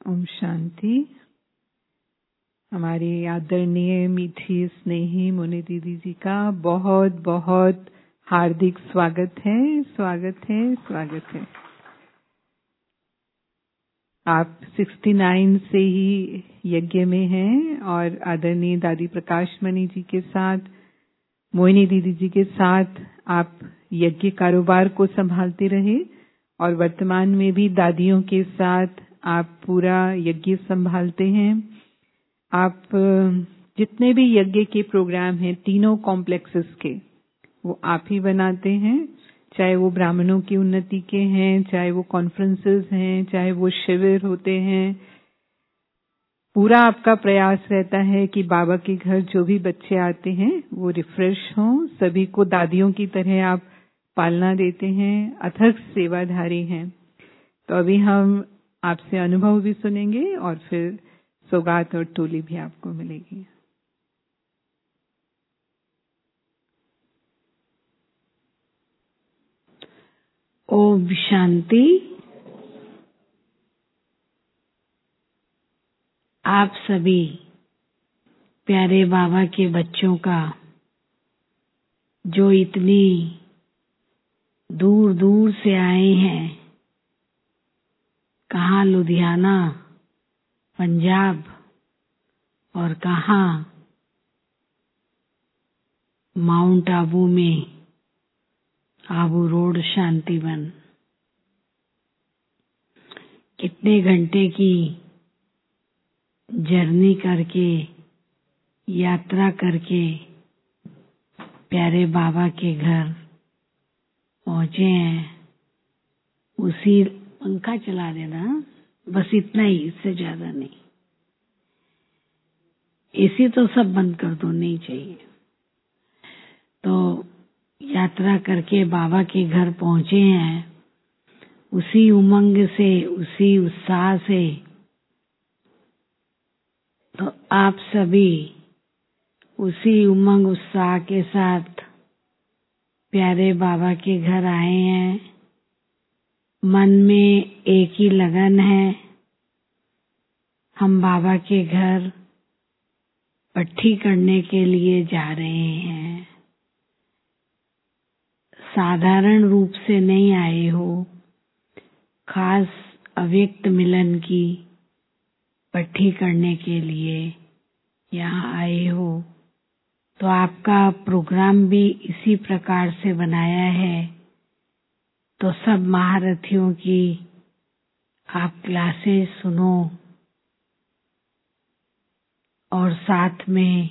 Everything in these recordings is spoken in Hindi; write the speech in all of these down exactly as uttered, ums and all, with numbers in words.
ओम शांति। हमारी आदरणीय मीठी स्नेही मुनि दीदी जी का बहुत बहुत हार्दिक स्वागत है, स्वागत है, स्वागत है। आप उनहत्तर से ही यज्ञ में हैं और आदरणीय दादी प्रकाश मणि जी के साथ, मोहिनी दीदी जी के साथ आप यज्ञ कारोबार को संभालते रहे और वर्तमान में भी दादियों के साथ आप पूरा यज्ञ संभालते हैं। आप जितने भी यज्ञ के प्रोग्राम हैं तीनों कॉम्प्लेक्सेस के, वो आप ही बनाते हैं, चाहे वो ब्राह्मणों की उन्नति के हैं, चाहे वो कॉन्फ्रेंसेस हैं, चाहे वो शिविर होते हैं। पूरा आपका प्रयास रहता है कि बाबा के घर जो भी बच्चे आते हैं वो रिफ्रेश हों, सभी को दादियों की तरह आप पालना देते हैं, अथक सेवाधारी हैं। तो अभी हम आपसे अनुभव भी सुनेंगे और फिर सौगात और टोली भी आपको मिलेगी। ओम शांति। आप सभी प्यारे बाबा के बच्चों का जो इतनी दूर दूर से आए हैं, कहाँ लुधियाना पंजाब और कहाँ माउंट आबू में आबू रोड शांतिवन, कितने घंटे की जर्नी करके, यात्रा करके प्यारे बाबा के घर पहुंचे हैं। उसी पंखा चला देना, बस इतना ही, इससे ज्यादा नहीं। एसी तो सब बंद कर दो, नहीं चाहिए। तो यात्रा करके बाबा के घर पहुंचे हैं, उसी उमंग से, उसी उत्साह से। तो आप सभी उसी उमंग उत्साह के साथ प्यारे बाबा के घर आए हैं। मन में एक ही लगन है, हम बाबा के घर पट्टी करने के लिए जा रहे हैं। साधारण रूप से नहीं आए हो, खास अव्यक्त मिलन की पट्टी करने के लिए यहाँ आए हो। तो आपका प्रोग्राम भी इसी प्रकार से बनाया है। तो सब महारथियों की आप क्लासेस सुनो और साथ में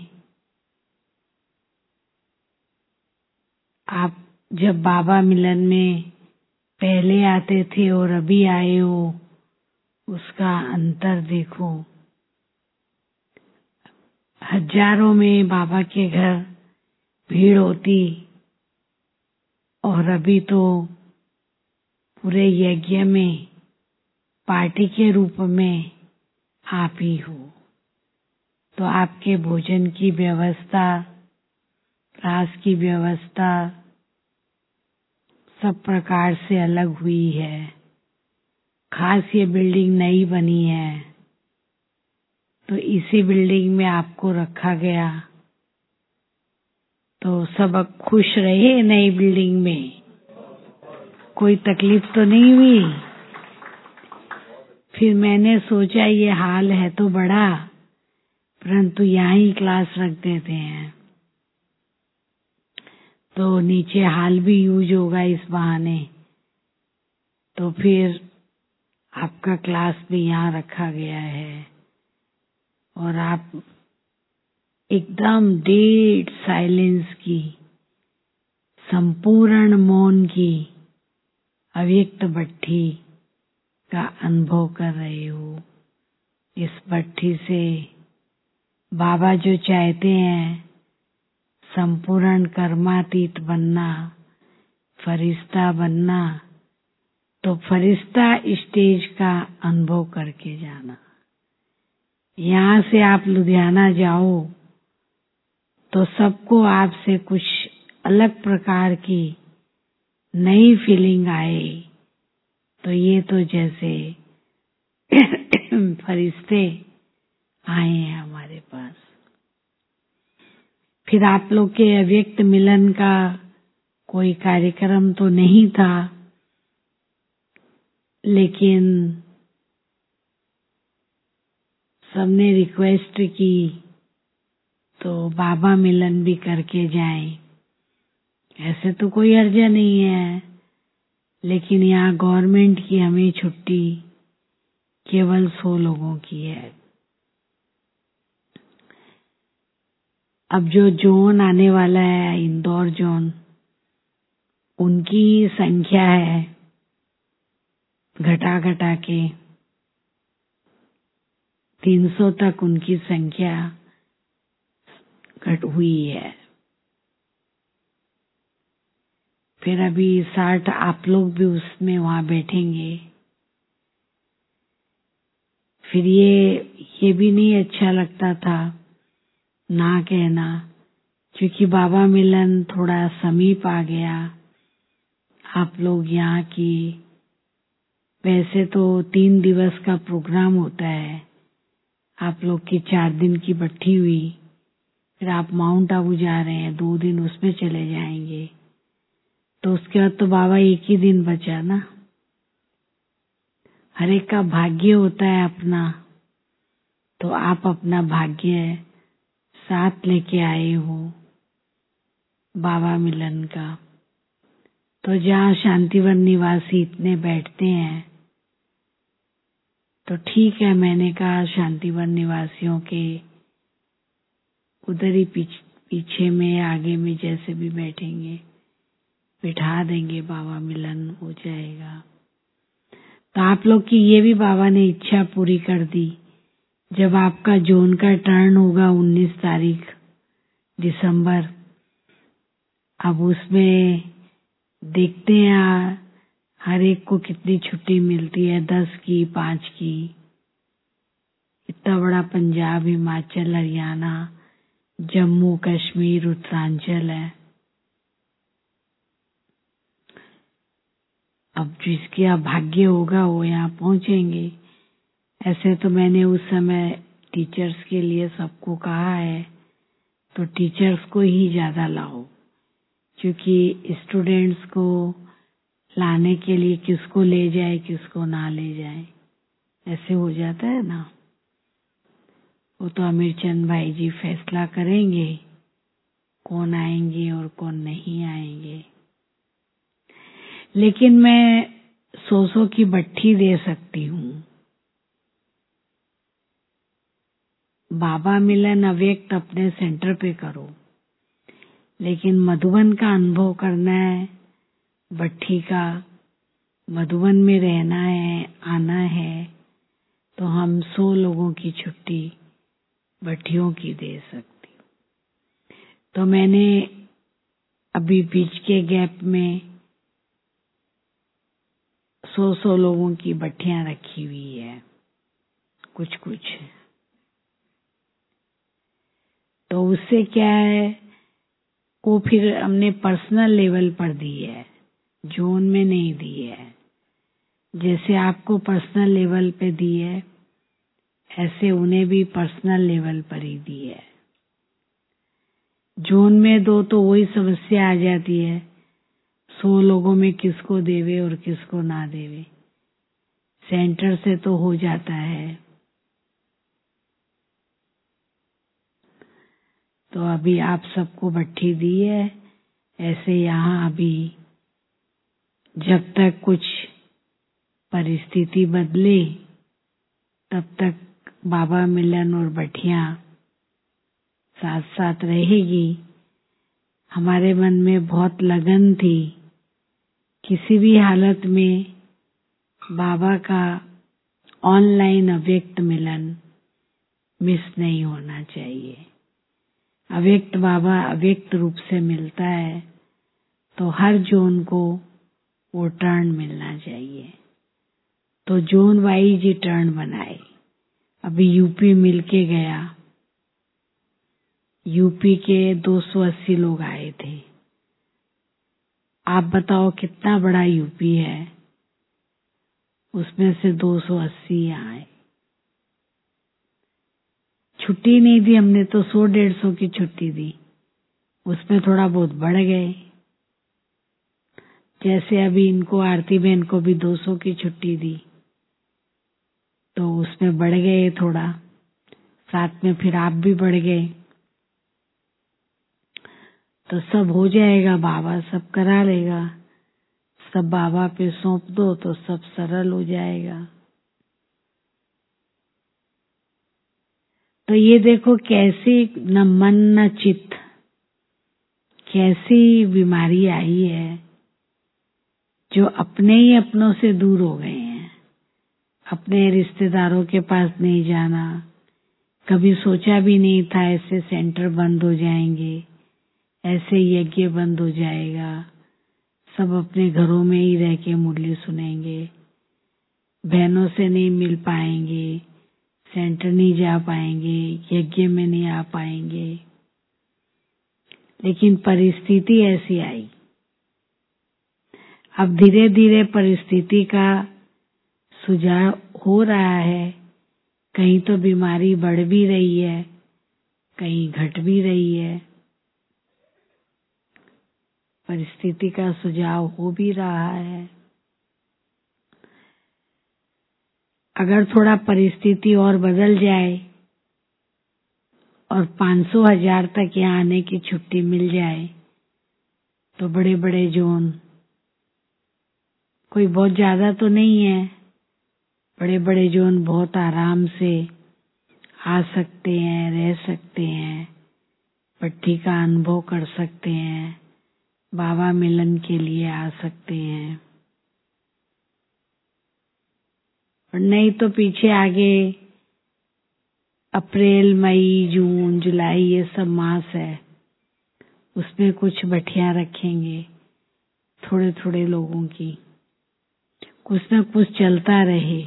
आप जब बाबा मिलन में पहले आते थे और अभी आए हो, उसका अंतर देखो। हजारों में बाबा के घर भीड़ होती और अभी तो पूरे यज्ञ में पार्टी के रूप में आप ही हो। तो आपके भोजन की व्यवस्था, रास की व्यवस्था सब प्रकार से अलग हुई है। खास ये बिल्डिंग नई बनी है, तो इसी बिल्डिंग में आपको रखा गया। तो सब अब खुश रहे नई बिल्डिंग में, कोई तकलीफ तो नहीं हुई। फिर मैंने सोचा ये हाल है तो बड़ा, परंतु यहाँ ही क्लास रख देते हैं, तो नीचे हाल भी यूज होगा इस बहाने। तो फिर आपका क्लास भी यहाँ रखा गया है और आप एकदम डेड साइलेंस की, संपूर्ण मौन की, अव्यक्त भट्टी का अनुभव कर रहे हो। इस भट्टी से बाबा जो चाहते हैं संपूर्ण कर्मातीत बनना, फरिश्ता बनना, तो फरिश्ता स्टेज का अनुभव करके जाना। यहाँ से आप लुधियाना जाओ तो सबको आपसे कुछ अलग प्रकार की नई फीलिंग आए। तो ये तो जैसे फरिश्ते आए हैं हमारे पास। फिर आप लोग के अव्यक्त मिलन का कोई कार्यक्रम तो नहीं था, लेकिन सबने रिक्वेस्ट की तो बाबा मिलन भी करके जाएं। ऐसे तो कोई अर्जा नहीं है, लेकिन यहाँ गवर्नमेंट की हमें छुट्टी केवल सौ लोगों की है। अब जो जोन आने वाला है, इंदौर जोन, उनकी संख्या है घटा घटा के तीन सौ तक उनकी संख्या घट हुई है। फिर अभी साठ आप लोग भी उसमें वहां बैठेंगे। फिर ये ये भी नहीं अच्छा लगता था ना कहना, क्योंकि बाबा मिलन थोड़ा समीप आ गया। आप लोग यहाँ की, वैसे तो तीन दिवस का प्रोग्राम होता है, आप लोग की चार दिन की बट्ठी हुई। फिर आप माउंट आबू जा रहे हैं, दो दिन उसमें चले जाएंगे, तो उसके बाद तो बाबा एक ही दिन बचा ना। हर एक का भाग्य होता है अपना, तो आप अपना भाग्य साथ लेके आए हो बाबा मिलन का। तो जहाँ शांतिवन निवासी इतने बैठते हैं, तो ठीक है, मैंने कहा शांतिवन निवासियों के उधर ही पीछ, पीछे में आगे में जैसे भी बैठेंगे बिठा देंगे, बाबा मिलन हो जाएगा। तो आप लोग की ये भी बाबा ने इच्छा पूरी कर दी। जब आपका जोन का टर्न होगा उन्नीस तारीख दिसंबर, अब उसमें देखते हैं हर एक को कितनी छुट्टी मिलती है, दस की, पांच की। इतना बड़ा पंजाब, हिमाचल, हरियाणा, जम्मू कश्मीर, उत्तरांचल है। अब जिसका भाग्य होगा वो यहाँ पहुंचेंगे। ऐसे तो मैंने उस समय टीचर्स के लिए सबको कहा है, तो टीचर्स को ही ज्यादा लाओ, क्योंकि स्टूडेंट्स को लाने के लिए किसको ले जाए किसको ना ले जाए, ऐसे हो जाता है ना। वो तो अमीरचंद भाई जी फैसला करेंगे कौन आएंगे और कौन नहीं आएंगे। लेकिन मैं सौ सौ की बट्ठी दे सकती हूँ। बाबा मिलन अव्यक्त अपने सेंटर पे करो, लेकिन मधुबन का अनुभव करना है, बट्ठी का मधुबन में रहना है, आना है, तो हम सौ लोगों की छुट्टी बट्टियों की दे सकती हूँ। तो मैंने अभी बीच के गैप में सौ सौ लोगों की बट्टियां रखी हुई है, कुछ कुछ। तो उससे क्या है, वो फिर हमने पर्सनल लेवल पर दी है, जोन में नहीं दी है। जैसे आपको पर्सनल लेवल पे दी है, ऐसे उन्हें भी पर्सनल लेवल पर ही दी है। जोन में दो तो वही समस्या आ जाती है, सौ लोगों में किसको देवे और किसको ना देवे। सेंटर से तो हो जाता है। तो अभी आप सबको बट्ठी दी है, ऐसे यहाँ अभी जब तक कुछ परिस्थिति बदले तब तक बाबा मिलन और बट्टियां साथ साथ रहेगी। हमारे मन में बहुत लगन थी, किसी भी हालत में बाबा का ऑनलाइन अव्यक्त मिलन मिस नहीं होना चाहिए। अव्यक्त बाबा अव्यक्त रूप से मिलता है, तो हर जोन को वो टर्न मिलना चाहिए। तो जोन वाइज ही टर्न बनाए। अभी यूपी मिलके गया, यूपी के दो सौ अस्सी लोग आए थे। आप बताओ कितना बड़ा यूपी है, उसमें से दो सौ अस्सी आए। छुट्टी नहीं दी, हमने तो सौ डेढ़ सौ की छुट्टी दी, उसमें थोड़ा बहुत बढ़ गए। जैसे अभी इनको आरती बहन को भी दो सौ की छुट्टी दी तो उसमें बढ़ गए थोड़ा, साथ में फिर आप भी बढ़ गए, तो सब हो जाएगा, बाबा सब करा लेगा। सब बाबा पे सौंप दो तो सब सरल हो जाएगा। तो ये देखो कैसी न मन न चित्त, कैसी बीमारी आई है जो अपने ही अपनों से दूर हो गए हैं। अपने रिश्तेदारों के पास नहीं जाना, कभी सोचा भी नहीं था ऐसे सेंटर बंद हो जाएंगे, ऐसे यज्ञ बंद हो जाएगा, सब अपने घरों में ही रह के मुरली सुनेंगे, बहनों से नहीं मिल पाएंगे, सेंटर नहीं जा पाएंगे, यज्ञ में नहीं आ पाएंगे। लेकिन परिस्थिति ऐसी आई। अब धीरे धीरे परिस्थिति का सुझाव हो रहा है, कहीं तो बीमारी बढ़ भी रही है, कहीं घट भी रही है, परिस्थिति का सुझाव हो भी रहा है। अगर थोड़ा परिस्थिति और बदल जाए और पाँच सौ हजार तक यहाँ आने की छुट्टी मिल जाए तो बड़े बड़े जोन, कोई बहुत ज्यादा तो नहीं है, बड़े बड़े जोन बहुत आराम से आ सकते हैं, रह सकते हैं, पट्टी का अनुभव कर सकते हैं, बाबा मिलन के लिए आ सकते हैं। और नहीं तो पीछे आगे अप्रैल मई जून जुलाई ये सब मास है, उसमें कुछ भट्टियां रखेंगे थोड़े थोड़े लोगों की, कुछ न कुछ चलता रहे।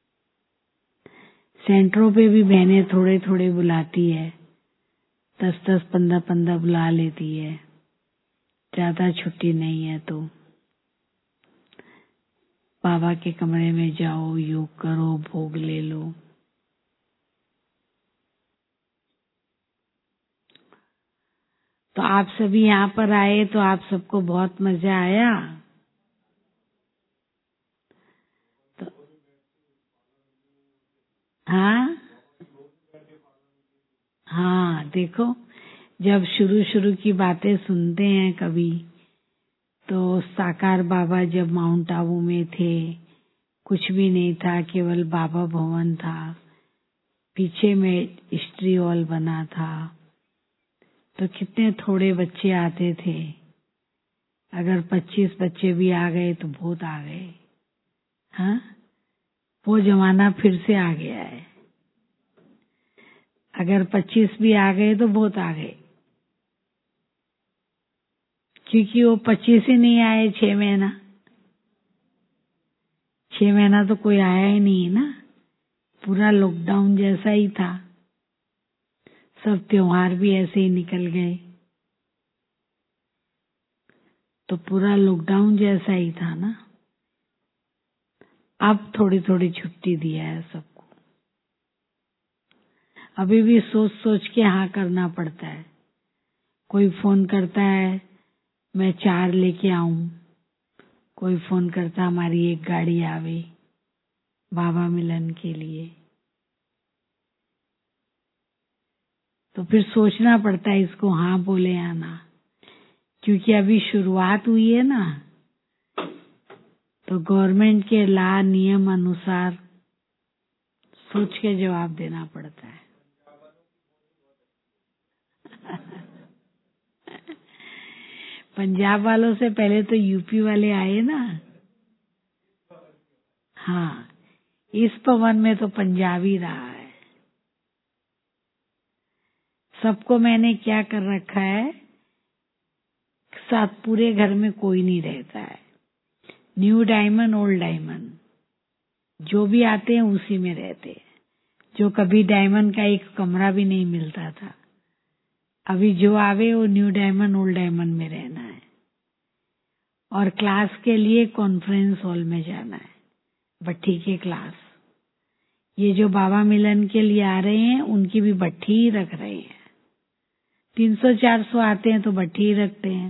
सेंटरों पे भी बहनें थोड़े थोड़े बुलाती है, दस दस पंद्रह पंद्रह बुला लेती है, ज्यादा छुट्टी नहीं है तो बाबा के कमरे में जाओ, योग करो, भोग ले लो। तो आप सभी यहाँ पर आए तो आप सबको बहुत मजा आया। तो हाँ हाँ, देखो जब शुरू शुरू की बातें सुनते हैं कभी, तो साकार बाबा जब माउंट आबू में थे, कुछ भी नहीं था, केवल बाबा भवन था, पीछे में हिस्ट्री हॉल बना था, तो कितने थोड़े बच्चे आते थे। अगर पच्चीस बच्चे भी आ गए तो बहुत आ गए। हाँ, वो जमाना फिर से आ गया है। अगर पच्चीस भी आ गए तो बहुत आ गए, क्योंकि वो पच्चीस ही नहीं आए छह महीना छह महीना तो कोई आया ही नहीं ना, पूरा लॉकडाउन जैसा ही था, सब त्योहार भी ऐसे ही निकल गए, तो पूरा लॉकडाउन जैसा ही था ना। अब थोड़ी थोड़ी छुट्टी दिया है सबको, अभी भी सोच सोच के हाँ करना पड़ता है। कोई फोन करता है मैं चार लेके आऊं, कोई फोन करता हमारी एक गाड़ी आवे बाबा मिलन के लिए, तो फिर सोचना पड़ता है इसको हाँ बोले या ना, क्योंकि अभी शुरुआत हुई है ना, तो गवर्नमेंट के ला नियम अनुसार सोच के जवाब देना पड़ता है। पंजाब वालों से पहले तो यूपी वाले आए ना। हाँ, इस पवन में तो पंजाबी रहा है। सबको मैंने क्या कर रखा है, साथ पूरे घर में कोई नहीं रहता है, न्यू डायमंड ओल्ड डायमंड, जो भी आते हैं उसी में रहते हैं। जो कभी डायमंड का एक कमरा भी नहीं मिलता था, अभी जो आवे वो न्यू डायमंड ओल्ड डायमंड में रहना है, और क्लास के लिए कॉन्फ्रेंस हॉल में जाना है, भट्टी के क्लास, ये जो बाबा मिलन के लिए आ रहे हैं उनकी भी भट्ठी ही रख रहे हैं। तीन सौ चार सौ आते हैं तो भट्ठी ही रखते हैं।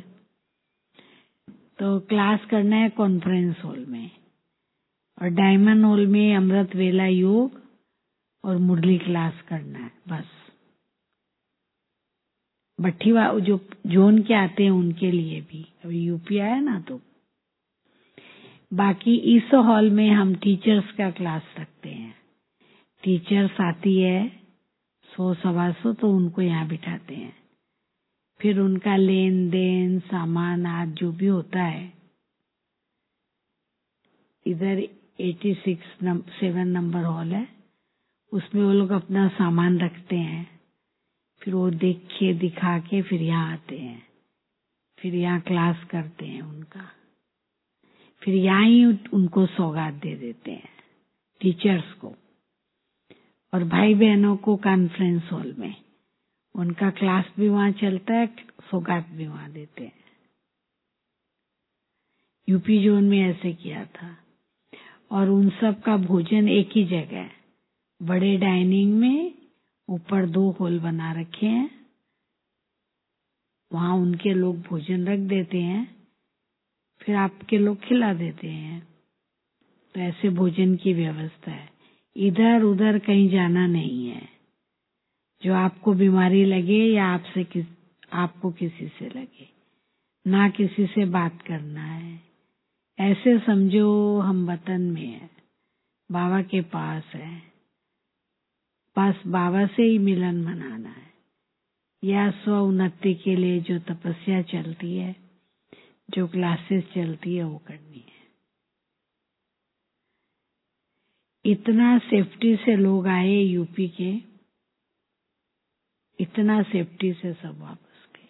तो क्लास करना है कॉन्फ्रेंस हॉल में, और डायमंड हॉल में अमृत वेला योग और मुरली क्लास करना है बस। भट्ठी जो जोन के आते हैं उनके लिए भी अभी यूपी आया ना, तो बाकी ईसो हॉल में हम टीचर्स का क्लास रखते हैं। टीचर्स आती है सौ सवा सौ, तो उनको यहाँ बिठाते हैं। फिर उनका लेन देन सामान आज जो भी होता है, इधर छियासी नंबर सेवन नंबर हॉल है, उसमें वो लोग अपना सामान रखते हैं। फिर वो देख के दिखा के फिर यहाँ आते हैं, फिर यहाँ क्लास करते हैं उनका, फिर यहाँ ही उनको सौगात दे देते हैं टीचर्स को। और भाई बहनों को कॉन्फ्रेंस हॉल में उनका क्लास भी वहाँ चलता है, सौगात भी वहाँ देते हैं। यूपी जोन में ऐसे किया था। और उन सब का भोजन एक ही जगह है, बड़े डाइनिंग में, ऊपर दो हॉल बना रखे हैं, वहाँ उनके लोग भोजन रख देते हैं, फिर आपके लोग खिला देते हैं। तो ऐसे भोजन की व्यवस्था है। इधर उधर कहीं जाना नहीं है। जो आपको बीमारी लगे या आपसे किस आपको किसी से लगे, ना किसी से बात करना है। ऐसे समझो हम वतन में है, बाबा के पास है, बस बाबा से ही मिलन मनाना है, या स्व उन्नति के लिए जो तपस्या चलती है, जो क्लासेस चलती है, वो करनी है। इतना सेफ्टी से लोग आए यूपी के, इतना सेफ्टी से सब वापस गए,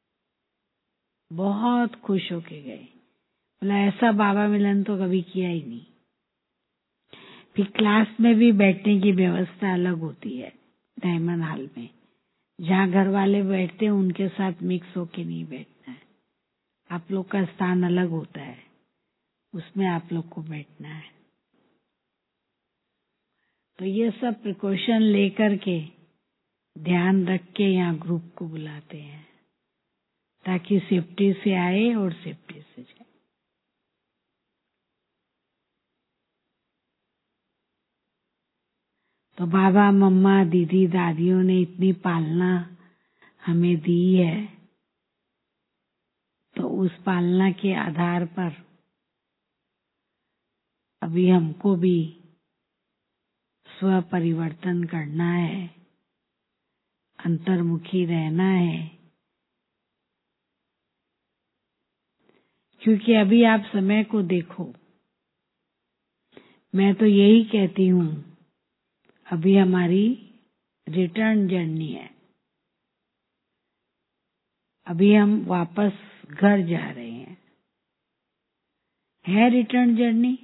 बहुत खुश होके गए। बोला ऐसा बाबा मिलन तो कभी किया ही नहीं। फिर क्लास में भी बैठने की व्यवस्था अलग होती है डायमंड हॉल में। जहाँ घर वाले बैठते हैं उनके साथ मिक्स होके नहीं बैठना है। आप लोग का स्थान अलग होता है, उसमें आप लोग को बैठना है। तो ये सब प्रिकॉशन लेकर के ध्यान रख के यहाँ ग्रुप को बुलाते हैं, ताकि सेफ्टी से आए और सेफ्टी से जाए। तो बाबा मम्मा दीदी दादियों ने इतनी पालना हमें दी है, तो उस पालना के आधार पर अभी हमको भी स्व परिवर्तन करना है, अंतर्मुखी रहना है। क्योंकि अभी आप समय को देखो, मैं तो यही कहती हूँ, अभी हमारी रिटर्न जर्नी है। अभी हम वापस घर जा रहे हैं। है रिटर्न जर्नी।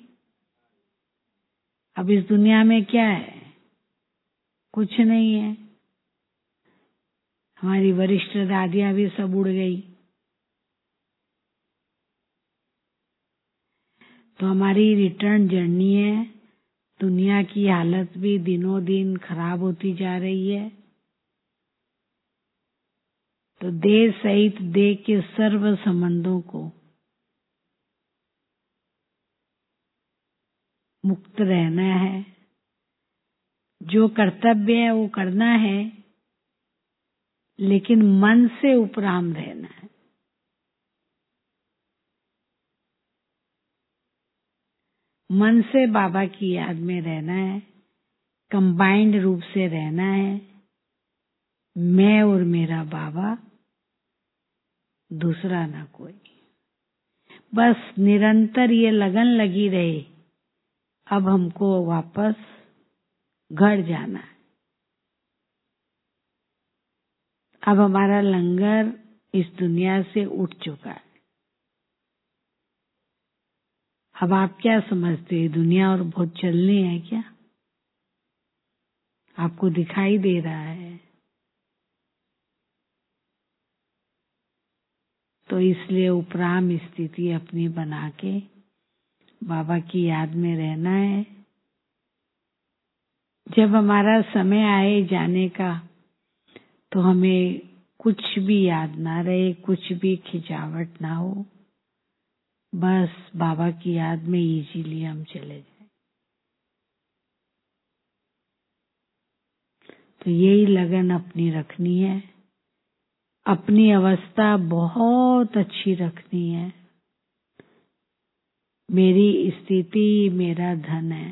अब इस दुनिया में क्या है? कुछ नहीं है। हमारी वरिष्ठ दादियां भी सब उड़ गई, तो हमारी रिटर्न जर्नी है। दुनिया की हालत भी दिनों दिन खराब होती जा रही है। तो देह सहित देह के सर्व संबंधों को मुक्त रहना है। जो कर्तव्य है वो करना है, लेकिन मन से उपराम रहना है। मन से बाबा की याद में रहना है, कंबाइंड रूप से रहना है। मैं और मेरा बाबा, दूसरा ना कोई। बस निरंतर ये लगन लगी रहे, अब हमको वापस घर जाना है। अब हमारा लंगर इस दुनिया से उठ चुका है। अब आप क्या समझते हैं, दुनिया और बहुत चलनी है क्या? आपको दिखाई दे रहा है। तो इसलिए उपराम स्थिति अपनी बना के बाबा की याद में रहना है। जब हमारा समय आए जाने का तो हमें कुछ भी याद ना रहे, कुछ भी खिंचावट ना हो, बस बाबा की याद में इजीली हम चले जाएं। तो यही लगन अपनी रखनी है, अपनी अवस्था बहुत अच्छी रखनी है। मेरी स्थिति मेरा धन है,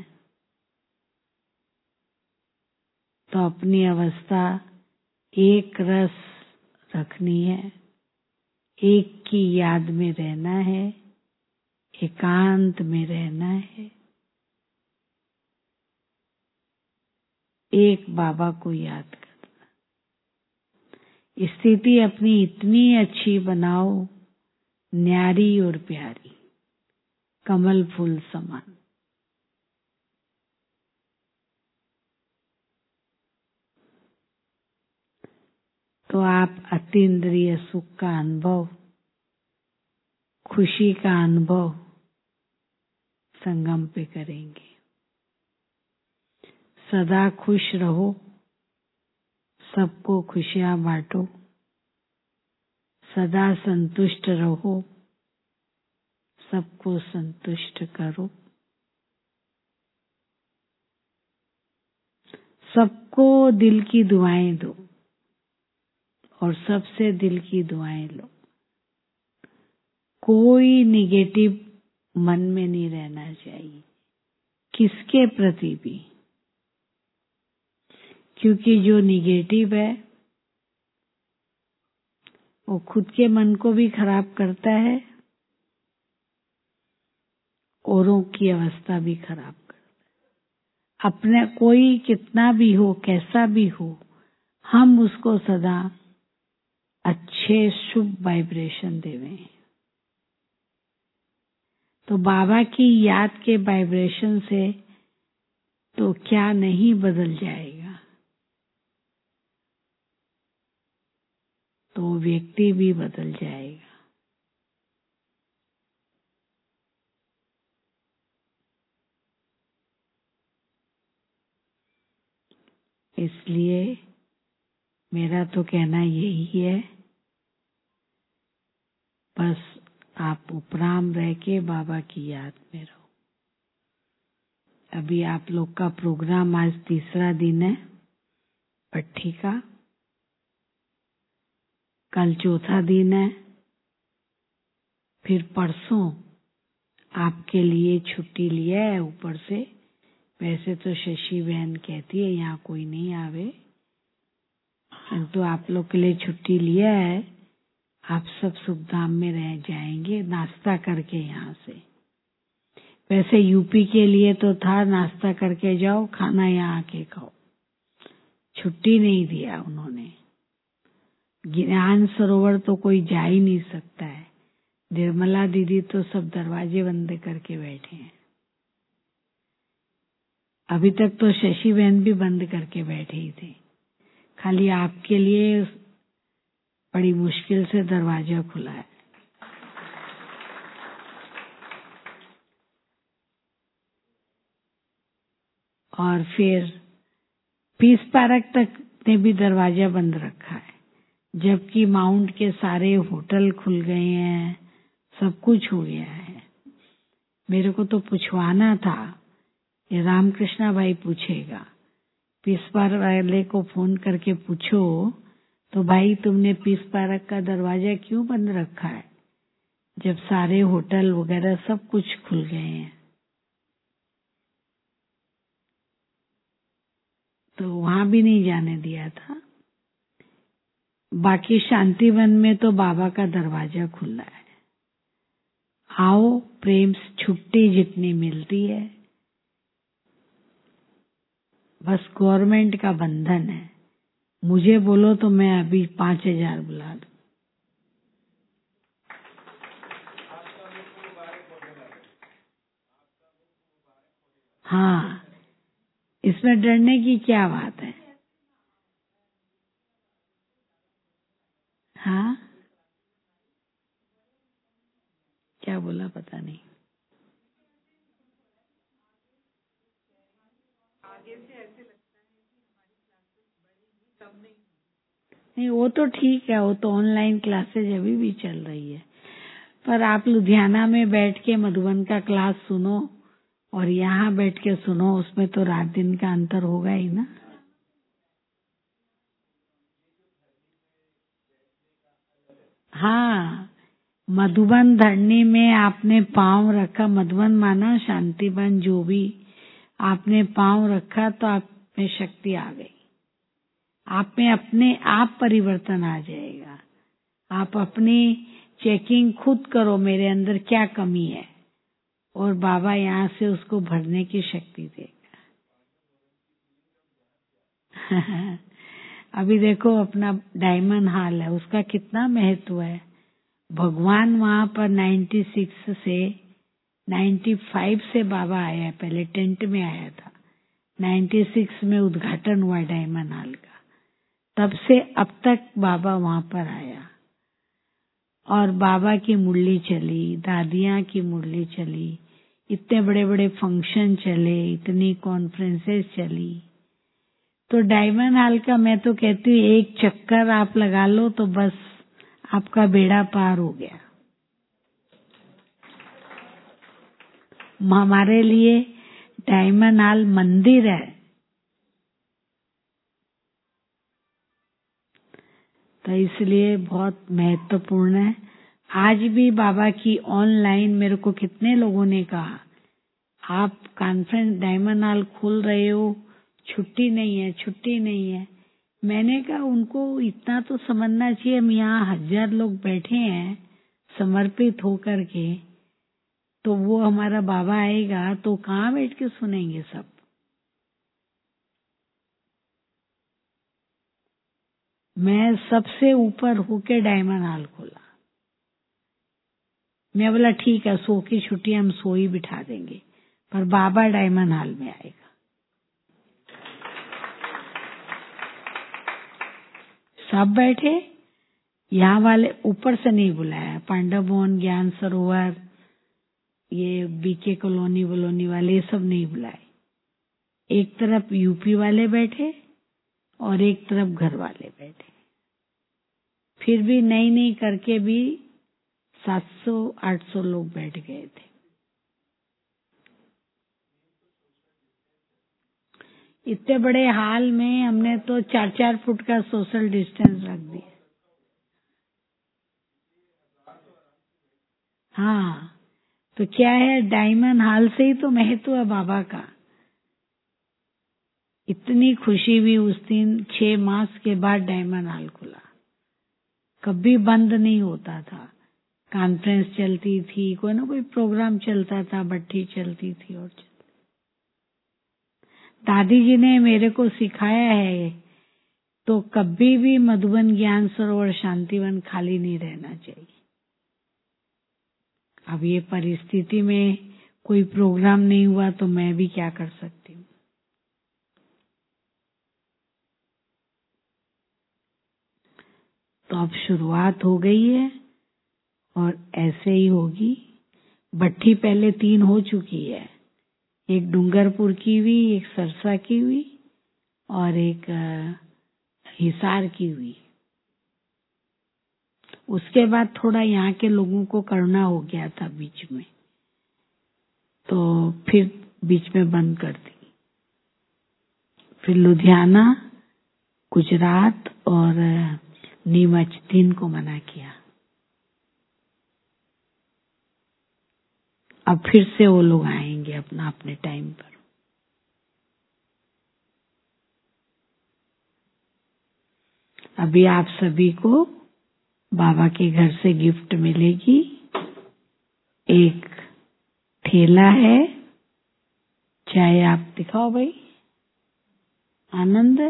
तो अपनी अवस्था एक रस रखनी है, एक की याद में रहना है, एकांत में रहना है, एक बाबा को याद करना। स्थिति अपनी इतनी अच्छी बनाओ, न्यारी और प्यारी, कमल फूल समान। तो आप अतीन्द्रिय सुख का अनुभव, खुशी का अनुभव संगम पे करेंगे। सदा खुश रहो, सबको खुशियां बांटो, सदा संतुष्ट रहो, सबको संतुष्ट करो, सबको दिल की दुआएं दो और सबसे दिल की दुआएं लो। कोई निगेटिव मन में नहीं रहना चाहिए, किसके प्रति भी, क्योंकि जो निगेटिव है वो खुद के मन को भी खराब करता है, औरों की अवस्था भी खराब करता है। अपने कोई कितना भी हो, कैसा भी हो, हम उसको सदा अच्छे शुभ वाइब्रेशन देवें। तो बाबा की याद के वाइब्रेशन से तो क्या नहीं बदल जाएगा, तो व्यक्ति भी बदल जाएगा। इसलिए मेरा तो कहना यही है, बस आप उपराम रह के बाबा की याद में रहो। अभी आप लोग का प्रोग्राम आज तीसरा दिन है पट्टी का, कल चौथा दिन है, फिर परसों आपके लिए छुट्टी लिया है ऊपर से। वैसे तो शशि बहन कहती है यहाँ कोई नहीं आवे, किंतु आप लोग के लिए छुट्टी लिया है। आप सब सुखधाम में रह जाएंगे नाश्ता करके यहाँ से। वैसे यूपी के लिए तो था नाश्ता करके जाओ, खाना यहाँ आके खाओ, छुट्टी नहीं दिया उन्होंने। ज्ञान सरोवर तो कोई जा ही नहीं सकता है, निर्मला दीदी तो सब दरवाजे बंद करके बैठे हैं। अभी तक तो शशि बहन भी बंद करके बैठे ही थे, खाली आपके लिए बड़ी मुश्किल से दरवाजा खुला है। और फिर पीस पार्क तक ने भी दरवाजा बंद रखा है, जबकि माउंट के सारे होटल खुल गए हैं, सब कुछ हो गया है। मेरे को तो पूछवाना था, ये रामकृष्णा भाई पूछेगा, पीस पार्क वाले को फोन करके पूछो तो भाई तुमने पीस पार्क का दरवाजा क्यों बंद रखा है जब सारे होटल वगैरह सब कुछ खुल गए हैं। तो वहां भी नहीं जाने दिया था। बाकी शांतिवन में तो बाबा का दरवाजा खुला है। आओ, प्रेम से छुट्टी जितनी मिलती है, बस गवर्नमेंट का बंधन है। मुझे बोलो तो मैं अभी पांच हजार बुला दूं। हाँ, इसमें डरने की क्या बात है। हाँ, क्या बोला पता नहीं। आगे से ऐसे लगता है नहीं, वो तो ठीक है, वो तो ऑनलाइन क्लासेज अभी भी चल रही है, पर आप लुधियाना में बैठ के मधुबन का क्लास सुनो और यहाँ बैठ के सुनो, उसमें तो रात दिन का अंतर होगा ही ना। हाँ, मधुबन धरनी में आपने पांव रखा, मधुबन माना शांतिवन, जो भी आपने पांव रखा तो आप में शक्ति आ गई, आप में अपने आप परिवर्तन आ जाएगा। आप अपनी चेकिंग खुद करो, मेरे अंदर क्या कमी है, और बाबा यहाँ से उसको भरने की शक्ति देगा। अभी देखो अपना डायमंड हॉल है, उसका कितना महत्व है। भगवान वहां पर छियानवे से पचानवे से बाबा आया, पहले टेंट में आया था, छियानवे में उद्घाटन हुआ डायमंड हॉल का, तब से अब तक बाबा वहां पर आया और बाबा की मुरली चली, दादियां की मुरली चली, इतने बड़े बड़े फंक्शन चले, इतनी कॉन्फ्रेंसेस चली। तो डायमंड हॉल का मैं तो कहती हूँ एक चक्कर आप लगा लो तो बस आपका बेड़ा पार हो गया। हमारे लिए डायमंड हॉल मंदिर है। तो इसलिए बहुत महत्वपूर्ण है। आज भी बाबा की ऑनलाइन मेरे को कितने लोगों ने कहा, आप कॉन्फ्रेंस डायमंड हॉल खोल रहे हो, छुट्टी नहीं है, छुट्टी नहीं है। मैंने कहा उनको इतना तो समझना चाहिए, हम यहाँ हजार लोग बैठे हैं समर्पित होकर के, तो वो हमारा बाबा आएगा तो कहाँ बैठ के सुनेंगे सब। मैं सबसे ऊपर होके डायमंड हॉल खोला। मैं बोला ठीक है, सो की छुट्टी हम सो ही बिठा देंगे, पर बाबा डायमंड हॉल में आएगा। सब बैठे, यहाँ वाले ऊपर से नहीं बुलाया, पांडव भवन, ज्ञान सरोवर, ये बीके कॉलोनी वलोनी वाले, ये सब नहीं बुलाए। एक तरफ यूपी वाले बैठे और एक तरफ घर वाले बैठे। फिर भी नई नई करके भी सात सौ आठ सौ लोग बैठ गए थे। इतने बड़े हाल में हमने तो चार चार फुट का सोशल डिस्टेंस रख दिया। हाँ, तो क्या है, डायमंड हॉल से ही तो महत्व है बाबा का। इतनी खुशी हुई उस दिन, छह मास के बाद डायमंड हॉल खुला। कभी बंद नहीं होता था, कॉन्फ्रेंस चलती थी, कोई ना कोई प्रोग्राम चलता था, भट्टी चलती थी और चलती। दादी जी ने मेरे को सिखाया है, तो कभी भी मधुबन, ज्ञान सरोवर, शांतिवन खाली नहीं रहना चाहिए। अब ये परिस्थिति में कोई प्रोग्राम नहीं हुआ तो मैं भी क्या कर सकती हूँ। तो अब शुरुआत हो गई है और ऐसे ही होगी। भट्टी पहले तीन हो चुकी है, एक डूंगरपुर की हुई, एक सरसा की हुई और एक हिसार की हुई। उसके बाद थोड़ा यहाँ के लोगों को करना हो गया था बीच में, तो फिर बीच में बंद कर दी। फिर लुधियाना, गुजरात और नीमच तीन को मना किया। अब फिर से वो लोग आएंगे अपना अपने टाइम पर। अभी आप सभी को बाबा के घर से गिफ्ट मिलेगी। एक ठेला है, चाहे आप दिखाओ भाई, आनंद।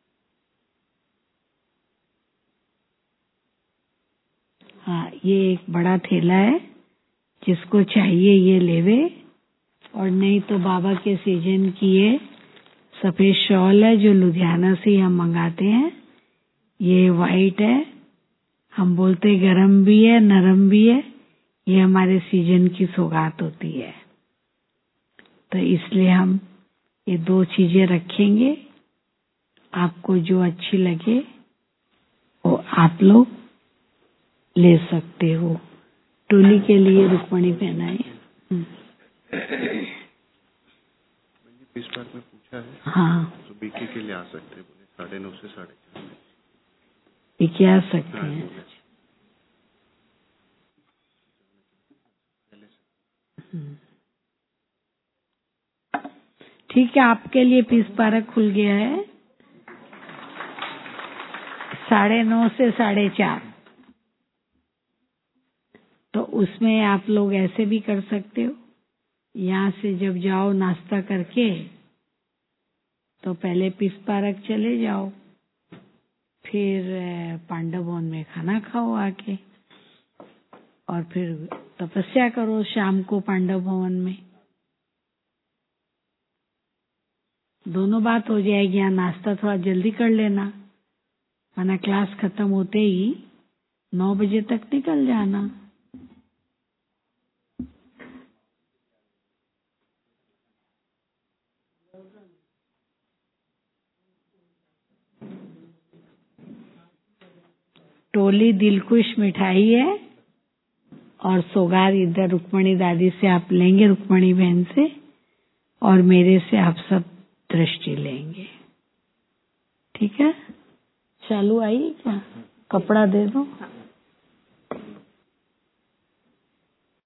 हाँ, ये एक बड़ा ठेला है, जिसको चाहिए ये लेवे। और नहीं तो बाबा के सीजन की ये सफेद शॉल है जो लुधियाना से हम मंगाते हैं। ये वाइट है, हम बोलते गरम भी है, नरम भी है। ये हमारे सीजन की सौगात होती है, तो इसलिए हम ये दो चीजें रखेंगे। आपको जो अच्छी लगे वो आप लोग ले सकते हो। टोली के लिए रुक्मणी पहनाई। इस बार में पूछा है। हाँ, तो बीके के लिए आ सकते हैं, बोले साढ़े नौ से साढ़े चार बीके आ सकते हैं। ठीक है, आपके लिए पीस पार्क खुल गया है साढ़े नौ से साढ़े चार। तो उसमें आप लोग ऐसे भी कर सकते हो, यहाँ से जब जाओ नाश्ता करके तो पहले पीस पार्क चले जाओ, फिर पांडव भवन में खाना खाओ आके, और फिर तपस्या करो शाम को पांडव भवन में। दोनों बात हो जाएगी। यहाँ नाश्ता थोड़ा जल्दी कर लेना, वरना क्लास खत्म होते ही नौ बजे तक निकल जाना। टोली दिलकुश मिठाई है और सौगात इधर रुक्मणी दादी से आप लेंगे, रुक्मणी बहन से, और मेरे से आप सब दृष्टि लेंगे। ठीक है, चालू आई क्या? कपड़ा दे दो।